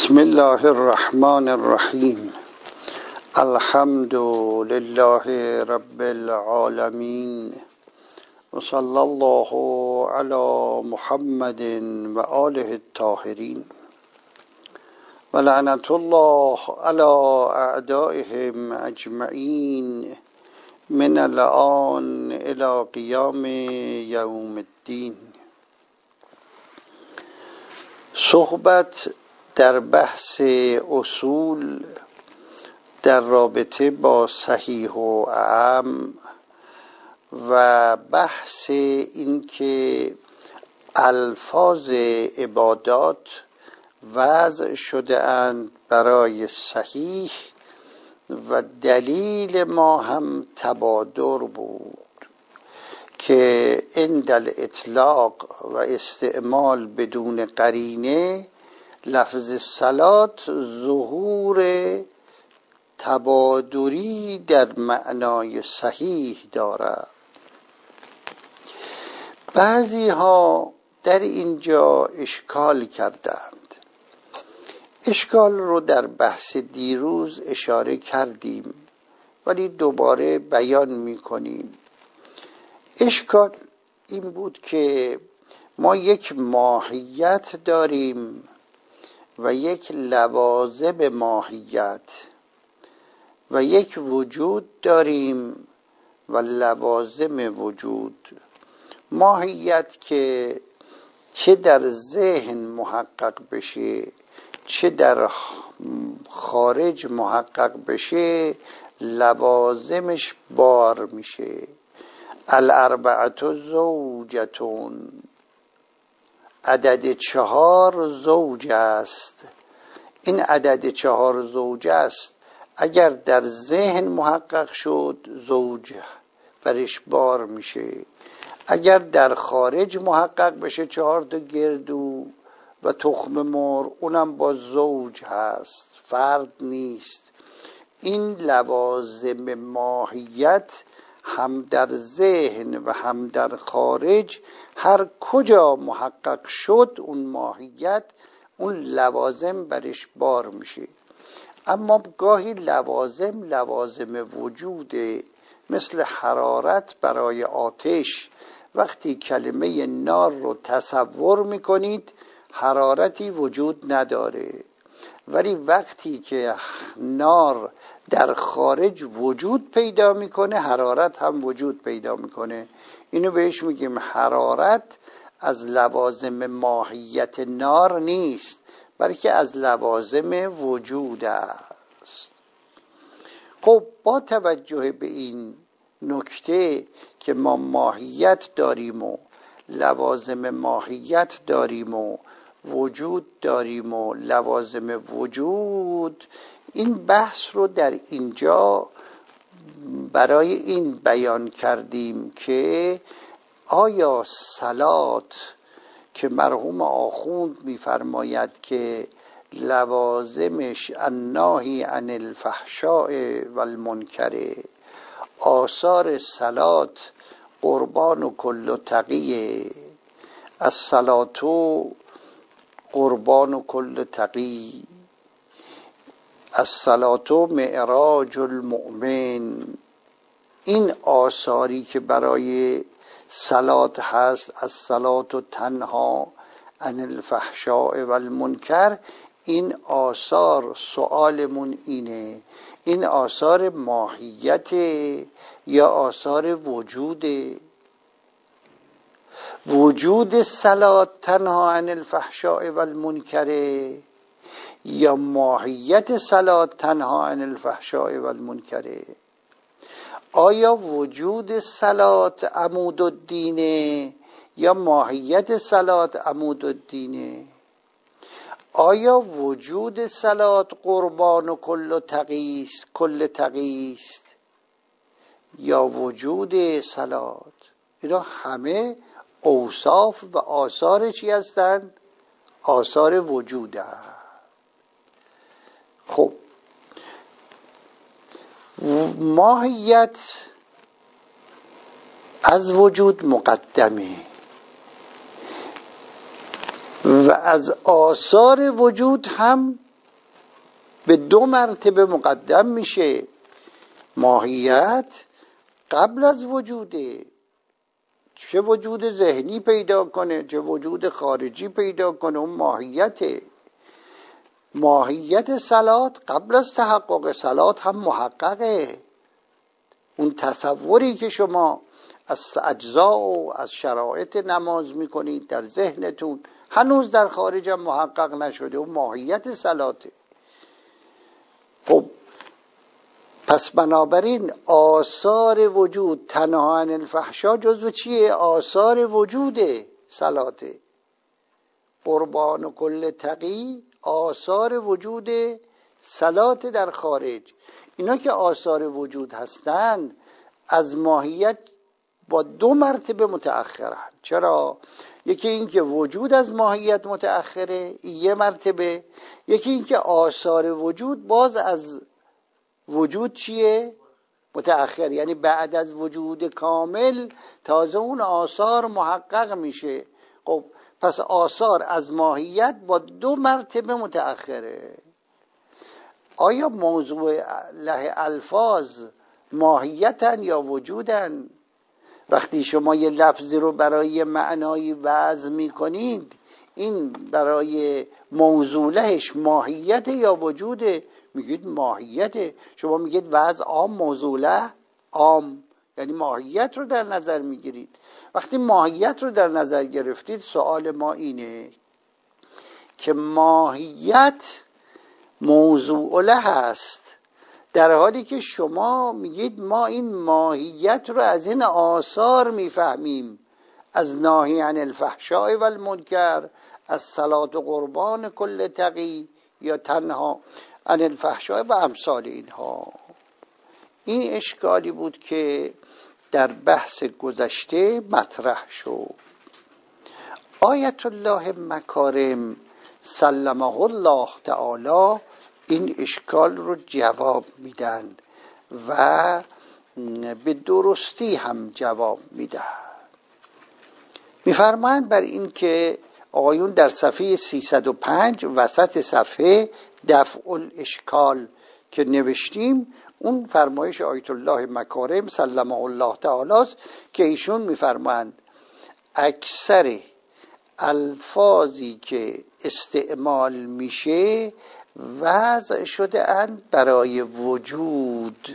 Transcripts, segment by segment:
بسم الله الرحمن الرحیم. الحمد لله رب العالمین و صلی الله علی محمد و آله الطاهرین و لعنت الله علی اعدائهم اجمعین من الآن الی قیام یوم الدین. صحبت در بحث اصول در رابطه با صحیح و اعم و بحث این که الفاظ عبادات وضع شده اند برای صحیح و دلیل ما هم تبادر بود که عند الاطلاق و استعمال بدون قرینه لفظ صلات ظهور تبادری در معنای صحیح دارد. بعضی ها در اینجا اشکال کردند. اشکال رو در بحث دیروز اشاره کردیم ولی دوباره بیان می‌کنیم. اشکال این بود که ما یک ماهیت داریم و یک لوازم ماهیت و یک وجود داریم و لوازم وجود. ماهیت که چه در ذهن محقق بشه چه در خارج محقق بشه لوازمش بار میشه. الاربعة زوجتون، عدد 4 زوج است. این عدد 4 زوج است. اگر در ذهن محقق شد زوج برش بار میشه، اگر در خارج محقق بشه 4 تا گردو و تخم مرغ اونم با زوج هست، فرد نیست. این لوازم ماهیت هم در ذهن و هم در خارج هر کجا محقق شد اون ماهیت، اون لوازم برش بار میشه. اما گاهی لوازم وجوده، مثل حرارت برای آتش. وقتی کلمه نار رو تصور میکنید حرارتی وجود نداره، ولی وقتی که نار در خارج وجود پیدا میکنه حرارت هم وجود پیدا میکنه. اینو بهش میگیم حرارت از لوازم ماهیت نار نیست بلکه از لوازم وجود است. خب با توجه به این نکته که ما ماهیت داریم و لوازم ماهیت داریم و وجود داریم و لوازم وجود، این بحث رو در اینجا برای این بیان کردیم که آیا صلات که مرحوم آخوند می‌فرماید که لوازمش الناهی عن الفحشاء و المنکر، آثار صلات قربان و کل تقیه، الصلاة قربان و کل تقی، الصلاة معراج المؤمن. این آثاری که برای صلات هست، الصلاة تنها عن الفحشاء و المنکر، این آثار سؤالمون اینه، این آثار ماهیت یا آثار وجوده؟ وجود صلات تنها عن الفحشاء و المنکر یا ماهیت صلات تنها عن الفحشاء و المنکر؟ آیا وجود صلات عمود الدینه یا ماهیت صلات عمود الدینه؟ آیا وجود صلات قربان و کل تقیست یا وجود صلات؟ اینا همه اوصاف و آثار چی هستند؟ آثار وجود هست. خب ماهیت از وجود مقدمه و از آثار وجود هم به 2 مرتبه مقدم میشه. ماهیت قبل از وجوده، چه وجود ذهنی پیدا کنه چه وجود خارجی پیدا کنه، اون ماهیته. ماهیت صلات قبل از تحقق صلات هم محققه. اون تصوری که شما از اجزا و از شرایط نماز میکنید در ذهنتون هنوز در خارج هم محقق نشده، اون ماهیت صلاته. خب پس بنابراین آثار وجود، تنها عن الفحشا جزو چیه؟ آثار وجود صلاته. قربان و کل تقی آثار وجود صلات در خارج. اینا که آثار وجود هستند از ماهیت با 2 مرتبه متأخرن. چرا؟ یکی این که وجود از ماهیت متأخره 1 مرتبه، یکی این که آثار وجود باز از وجود چیه؟ متأخر، یعنی بعد از وجود کامل تازه اون آثار محقق میشه. خب پس آثار از ماهیت با 2 مرتبه متأخره. آیا موضوع له الفاظ ماهیتن یا وجودن؟ وقتی شما یه لفظی رو برای معنایی وضع میکنید، این برای موضوع لهش ماهیت یا وجوده؟ میگید ماهیته. شما میگید وضع عام، موضوع له عام، یعنی ماهیت رو در نظر میگیرید. وقتی ماهیت رو در نظر گرفتید، سوال ما اینه که ماهیت موضوع له هست، در حالی که شما میگید ما این ماهیت رو از این آثار میفهمیم، از ناهی عن الفحشاء و المنکر، از صلات و قربان کل تقی، یا تنها عن الفحشاء و امثال اینها. این اشکالی بود که در بحث گذشته مطرح شد. آیت الله مکارم سلمه الله تعالی این اشکال رو جواب میدن و به درستی هم جواب میدن. میفرمایند بر این که آقایون در صفحه 305 وسط صفحه دفع الاشکال که نوشتیم، اون فرمایش آیت الله مکارم سلمه الله تعالی است که ایشون میفرمایند اکثر الفاظی که استعمال میشه وضع شده اند برای وجود،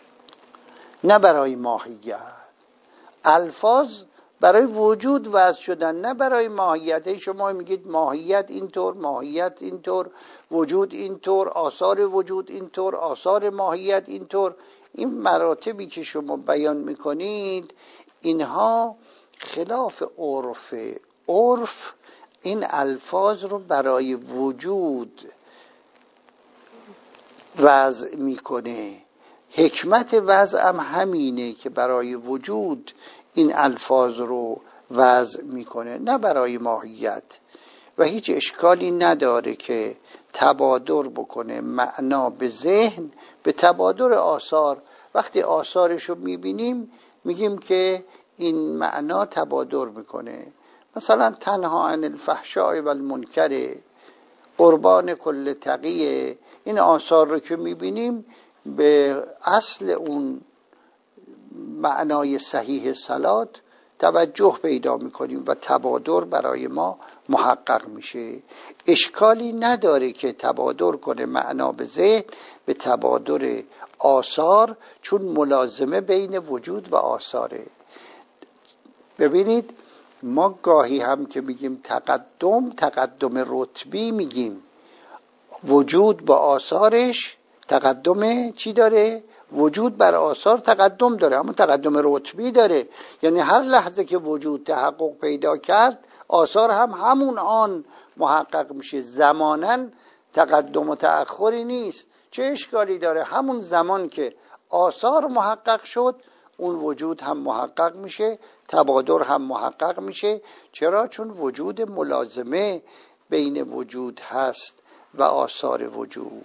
نه برای ماهیت. الفاظ برای وجود وضع شدن، نه برای ماهیت. شما میگید ماهیت اینطور، ماهیت اینطور، وجود اینطور، آثار وجود اینطور، آثار ماهیت اینطور. این مراتبی که شما بیان میکنید اینها خلاف عرفه. عرف این الفاظ رو برای وجود وضع میکنه. حکمت وضع هم همینه که برای وجود این الفاظ رو وضع میکنه، نه برای ماهیت. و هیچ اشکالی نداره که تبادر بکنه معنا به ذهن به تبادر آثار. وقتی آثارش رو میبینیم میگیم که این معنا تبادر میکنه. مثلا تنها عن الفحشاء و المنکر، قربان کل تقیه، این آثار رو که میبینیم به اصل اون معنای صحیح صلات توجه پیدا میکنیم و تبادر برای ما محقق میشه. اشکالی نداره که تبادر کنه معنا به ذهن به تبادر آثار، چون ملازمه بین وجود و آثاره. ببینید ما گاهی هم که میگیم تقدم رتبی میگیم، وجود با آثارش تقدم چی داره؟ وجود بر آثار تقدم داره، اما تقدم رتبی داره. یعنی هر لحظه که وجود تحقق پیدا کرد آثار هم همون آن محقق میشه. زماناً تقدم و تأخری نیست. چه اشکالی داره؟ همون زمان که آثار محقق شد اون وجود هم محقق میشه، تبادر هم محقق میشه. چرا؟ چون وجود ملازمه بین وجود هست و آثار وجود.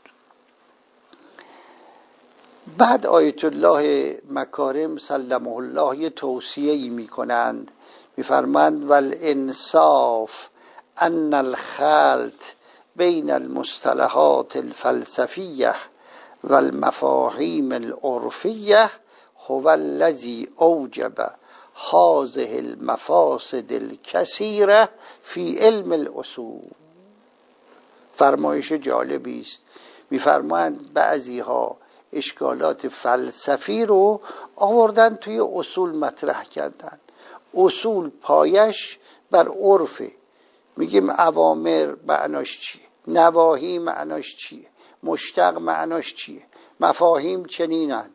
بعد آیت الله مکارم سلمه الله یه توصیه‌ای میکنند، میفرمایند والانصاف ان الخلط بین المصطلحات الفلسفیه و المفاهیم العرفیه هو الذی اوجب هذه المفاسد الکثیره فی علم الاصول. فرمایش جالبی است. میفرمایند بعضی ها اشکالات فلسفی رو آوردن توی اصول مطرح کردن. اصول پایش بر عرفه. میگیم اوامر معناش چیه، نواهی معناش چیه، مشتق معناش چیه، مفاهیم چنینن.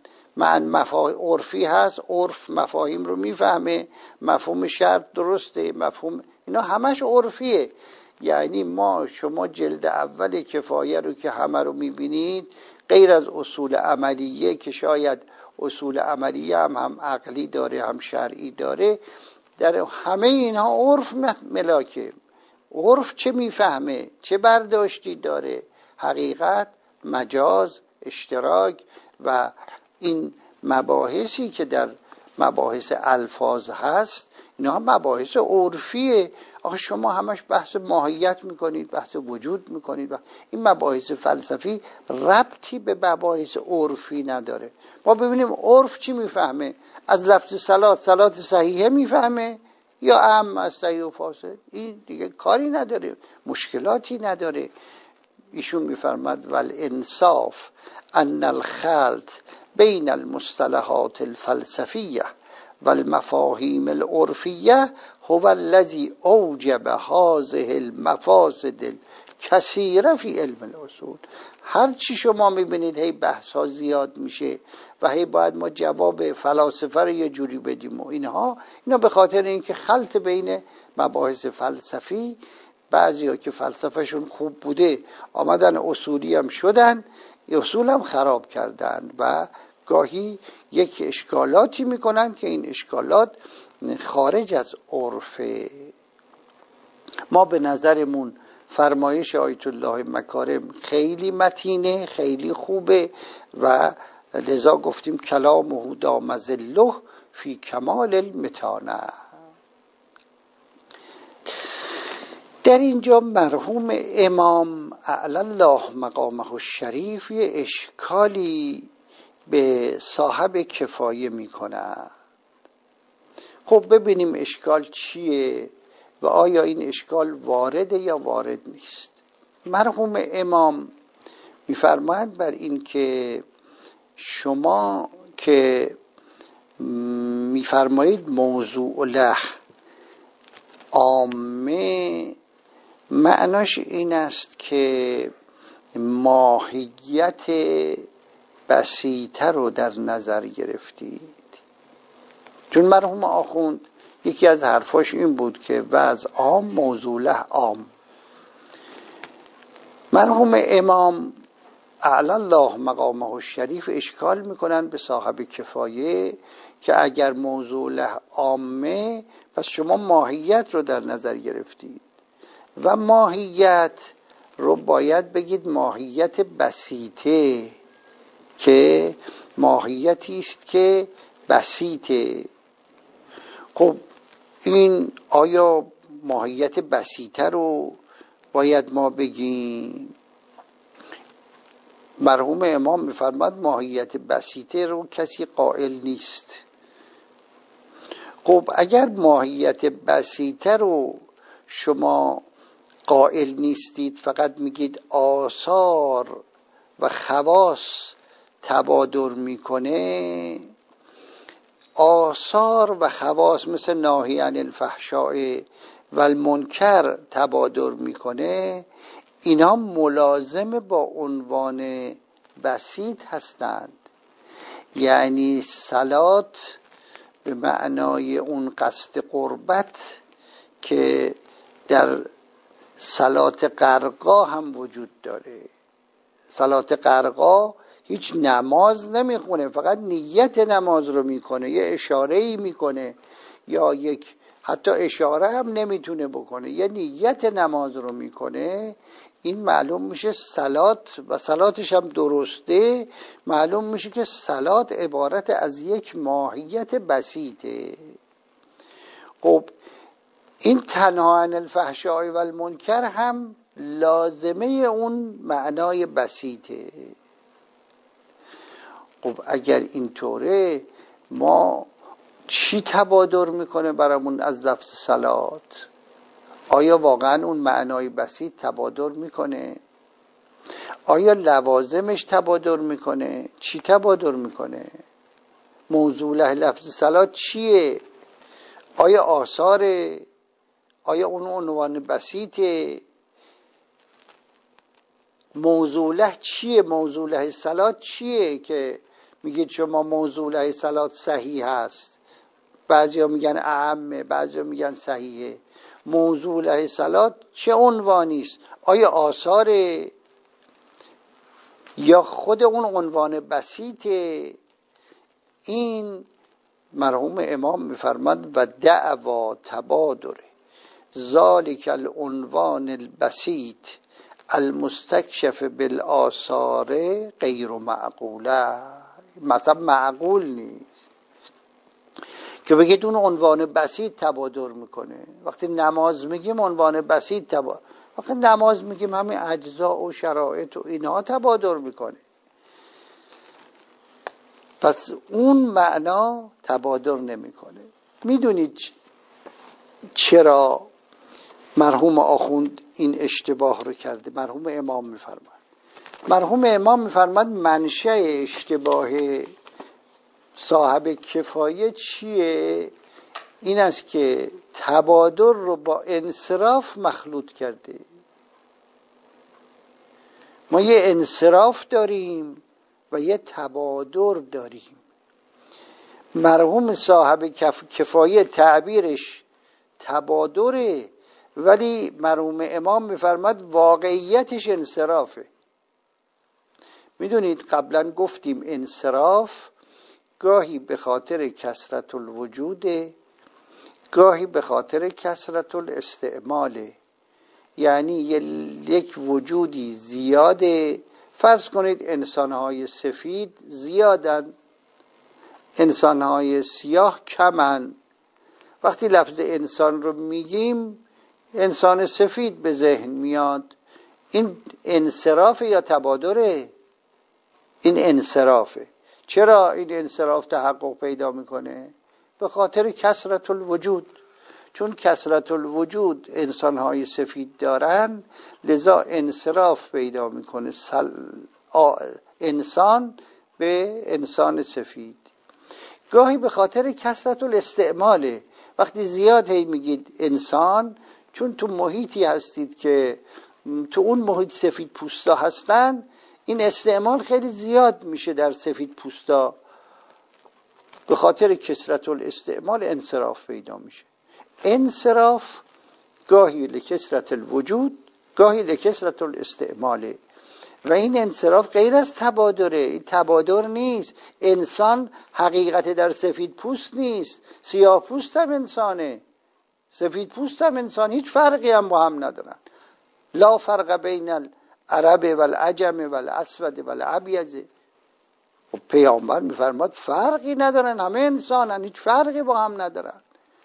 عرفی هست، عرف مفاهیم رو میفهمه، مفهوم شرط درسته، مفهوم اینا همش عرفیه. یعنی شما جلد اول کفایه رو که همه رو میبینید، غیر از اصول عملیه که شاید اصول عملیه هم عقلی داره هم شرعی داره، در همه اینها عرف ملاکه. عرف چه میفهمه، چه برداشتی داره، حقیقت، مجاز، اشتراک و این مباحثی که در مباحث الفاظ هست، اینا مباحث عرفیه. آخه شما همش بحث ماهیت میکنید، بحث وجود میکنید. این مباحث فلسفی ربطی به مباحث عرفی نداره. ما ببینیم عرف چی میفهمه. از لفظ صلات صحیحه میفهمه یا از صحیح و فاسد؟ این دیگه کاری نداره، مشکلاتی نداره. ایشون میفرماد والانصاف ان الخلط بین المصطلحات الفلسفیه و المفاهیم العرفیه هو الذی اوجب هذه المفاسد الکثیره فی علم الاصول. هر چی شما میبینید هی بحث ها زیاد میشه و هی باید ما جواب فلاسفه رو یه جوری بدیم و اینا به خاطر اینکه خلط بین مباحث فلسفی، بعضی ها که فلسفهشون خوب بوده آمدن اصولی هم شدن، اصول هم خراب کردن و گاهی یک اشکالاتی میکنن که این اشکالات خارج از عرفه. ما به نظرمون فرمایش آیت الله مکارم خیلی متینه، خیلی خوبه و لذا گفتیم کلامه دام ظله فی کمال المتانه. در اینجا مرحوم امام اعلی الله مقامه الشریف یه اشکالی به صاحب کفایه میکنه. خب ببینیم اشکال چیه و آیا این اشکال وارده یا وارد نیست. مرحوم امام میفرماید بر این که شما که میفرمایید موضوع له عامه، معناش این است که ماهیت بسیطه رو در نظر گرفتید. چون مرحوم آخوند یکی از حرفاش این بود که وضع عام موضوع له عام. مرحوم امام اعلی الله مقامه الشریف اشکال میکنن به صاحب کفایه که اگر موضوع له عامه پس شما ماهیت رو در نظر گرفتید و ماهیت رو باید بگید ماهیت بسیطه، که ماهیتی است که بسیطه. خب این آیا ماهیت بسیطه رو باید ما بگیم؟ مرحوم امام میفرماد ماهیت بسیطه رو کسی قائل نیست. خب اگر ماهیت بسیطه رو شما قائل نیستید، فقط میگید آثار و خواص تبادر میکنه، آثار و خواص مثل ناهی عن الفحشاء و المنکر تبادر میکنه، اینا ملازم با عنوان بسیط هستند. یعنی صلات به معنای اون قصد قربت که در صلات غرقا هم وجود داره. صلات غرقا هیچ نماز نمیخونه، فقط نیت نماز رو میکنه، یه اشاره‌ای میکنه یا یک حتی اشاره هم نمیتونه بکنه، یه نیت نماز رو میکنه. این معلوم میشه صلات و صلاتش هم درسته، معلوم میشه که صلات عبارت از یک ماهیت بسیطه. خب این تنها عن الفحشاء و المنکر هم لازمه اون معنای بسیطه. خب اگر اینطوره ما چی تبادر میکنه برامون از لفظ صلات؟ آیا واقعا اون معنای بسیط تبادر میکنه؟ آیا لوازمش تبادر میکنه؟ چی تبادر میکنه؟ موضوع لفظ صلات چیه؟ آیا آثاره؟ آیا اون عنوان بسیطه؟ موضوع له چیه؟ موضوع له صلات چیه که میگید شما موضوع له صلات صحیح هست؟ بعضیا میگن اعمه، بعضیا میگن صحیحه. موضوع له صلات چه عنوانی است؟ آیا آثاره یا خود اون عنوان بسیطه؟ این مرحوم امام میفرماد و دعوا تبادره ذالک العنوان البسیط المستکشف بالآثار غیر معقوله. مثلا معقول نیست که بگید اون عنوان بسیط تبادر میکنه. وقتی نماز میگیم عنوان بسیط تبادر، وقتی نماز میگیم همین اجزا و شرایط و اینها تبادر میکنه. پس اون معنا تبادر نمیکنه. میدونید چرا مرحوم آخوند این اشتباه رو کرده؟ مرحوم امام میفرماد منشأ اشتباه صاحب کفایه چیه؟ این است که تبادر رو با انصراف مخلوط کرده. ما یه انصراف داریم و یه تبادر داریم. مرحوم صاحب کفایه تعبیرش تبادره، ولی مرحوم امام میفرماد واقعیتش انصرافه. میدونید قبلا گفتیم انصراف گاهی به خاطر کثرت الوجوده، گاهی به خاطر کثرت الاستعماله. یعنی یک وجودی زیاده، فرض کنید انسانهای سفید زیادن، انسانهای سیاه کمن. وقتی لفظ انسان رو میگیم انسان سفید به ذهن میاد. این انصراف یا تبادره؟ این انصرافه. چرا این انصراف تحقق پیدا میکنه؟ به خاطر کثرت الوجود. چون کثرت الوجود انسانهای سفید دارن، لذا انصراف پیدا میکنه انسان به انسان سفید. گاهی به خاطر کثرت الاستعماله. وقتی زیاد هی میگید انسان، چون تو محیطی هستید که تو اون محیط سفید پوستا هستن، این استعمال خیلی زیاد میشه در سفید پوستا. به خاطر کثرت الاستعمال انصراف پیدا میشه. انصراف گاهی لکثرت الوجود، گاهی لکثرت الاستعماله. و این انصراف غیر از تبادره. این تبادر نیست. انسان حقیقت در سفید پوست نیست، سیاه پوست هم انسانه، سفید پوست هم انسان. هیچ فرقی هم با هم ندارن. لا فرق بین العرب والعجم والاسود والابیض. و پیامبر میفرماد فرقی ندارن، همه انسانن، هیچ فرقی با هم ندارن.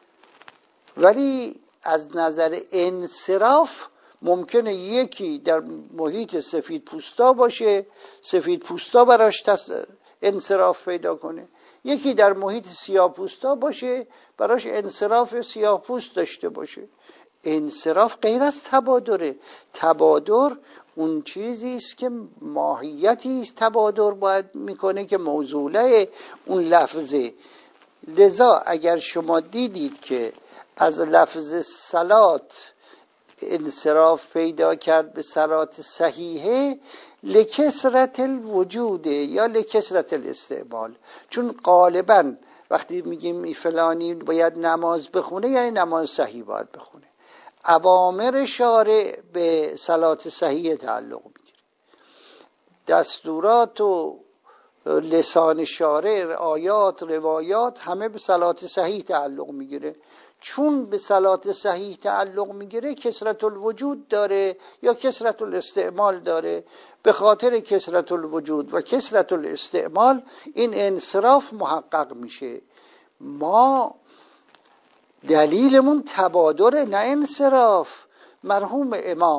ولی از نظر انصراف ممکنه یکی در محیط سفید پوستا باشه، سفید پوستا براش انصراف پیدا کنه. یکی در محیط سیاه پوستا باشه، براش انصراف سیاه پوست داشته باشه. انصراف غیر از تبادره. تبادر اون چیزی است که ماهیتی است تبادر باید میکنه که موضوعه اون لفظه. لذا اگر شما دیدید که از لفظ صلات انصراف پیدا کرد به صلات صحیحه، لکثرت الوجوده یا لکثرت الاستعمال. چون غالبا وقتی میگیم فلانی باید نماز بخونه، یعنی نماز صحیح باید بخونه. اوامر شارع به صلات صحیح تعلق میگیره. دستورات و لسان شارع، آیات، روایات همه به صلات صحیح تعلق میگیره. چون به صلات صحیح تعلق میگیره کثرت الوجود داره یا کثرت الاستعمال داره. به خاطر کثرت الوجود و کثرت الاستعمال این انصراف محقق میشه. ما دلیلمون تبادر نه انصراف. مرحوم امام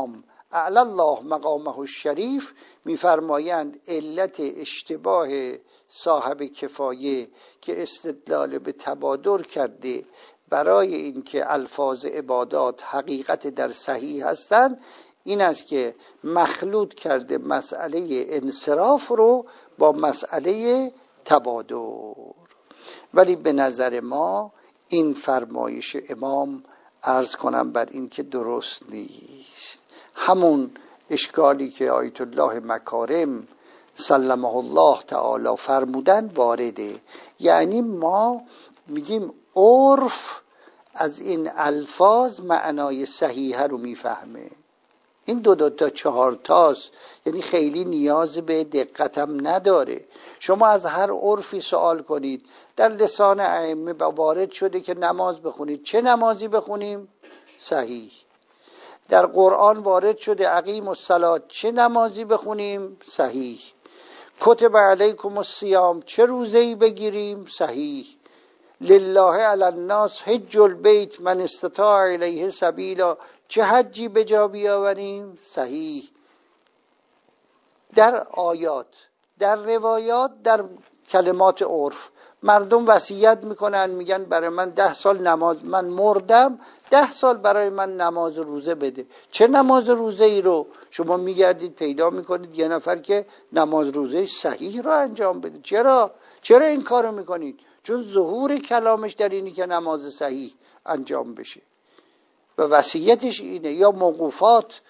اعلی الله مقامه الشریف میفرمایند علت اشتباه صاحب کفایه که استدلال به تبادر کرده برای اینکه الفاظ عبادات حقیقت در صحیح هستند این است که مخلوط کرده مسئله انصراف رو با مسئله تبادر. ولی به نظر ما این فرمایش امام عرض کنم بر این که درست نیست. همون اشکالی که آیت الله مکارم سلمه الله تعالی فرمودن وارده. یعنی ما میگیم عرف از این الفاظ معنای صحیحه رو میفهمه. این دو تا 4 تاست، یعنی خیلی نیاز به دقتم نداره. شما از هر عرفی سوال کنید، در لسان ائمه وارد شده که نماز بخونید، چه نمازی بخونیم؟ صحیح. در قرآن وارد شده اقیم الصلاة، چه نمازی بخونیم؟ صحیح. کتب علیکم الصیام، چه روزه‌ای بگیریم؟ صحیح. لله علی الناس حج البیت من استطاع الیه سبیلا، چه حجی به جا بیاوریم؟ صحیح. در آیات، در روایات، در کلمات عرف مردم وصیت میکنن، میگن برای من 10 سال نماز، من مردم 10 سال برای من نماز روزه بده. چه نماز روزه ای رو شما میگردید پیدا میکنید یه نفر که نماز روزه صحیح رو انجام بده؟ چرا این کارو میکنید؟ چون ظهور کلامش در اینی که نماز صحیح انجام بشه و وصیتش اینه، یا موقوفات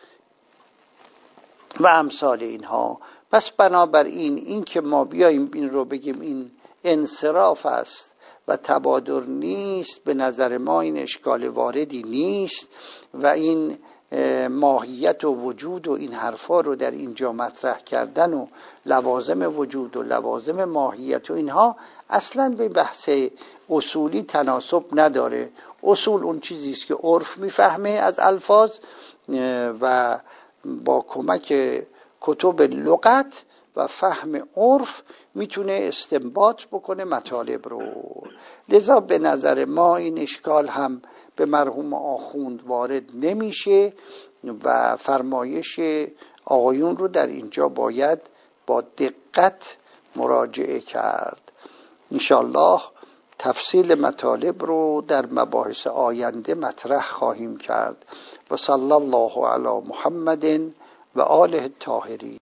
و امثال اینها. پس بنابراین این که ما بیاییم این رو بگیم این انصراف است و تبادر نیست، به نظر ما این اشکال واردی نیست و این ماهیت و وجود و این حرفا رو در اینجا مطرح کردن و لوازم وجود و لوازم ماهیت و اینها اصلا به بحث اصولی تناسب نداره. اصول اون چیزی است که عرف میفهمه از الفاظ و با کمک کتب لغت و فهم عرف میتونه استنباط بکنه مطالب رو. لذا به نظر ما این اشکال هم به مرحوم آخوند وارد نمیشه و فرمایش آقایون رو در اینجا باید با دقت مراجعه کرد. انشالله تفصیل مطالب رو در مباحث آینده مطرح خواهیم کرد. و صلی الله علی محمد و آله الطاهرین.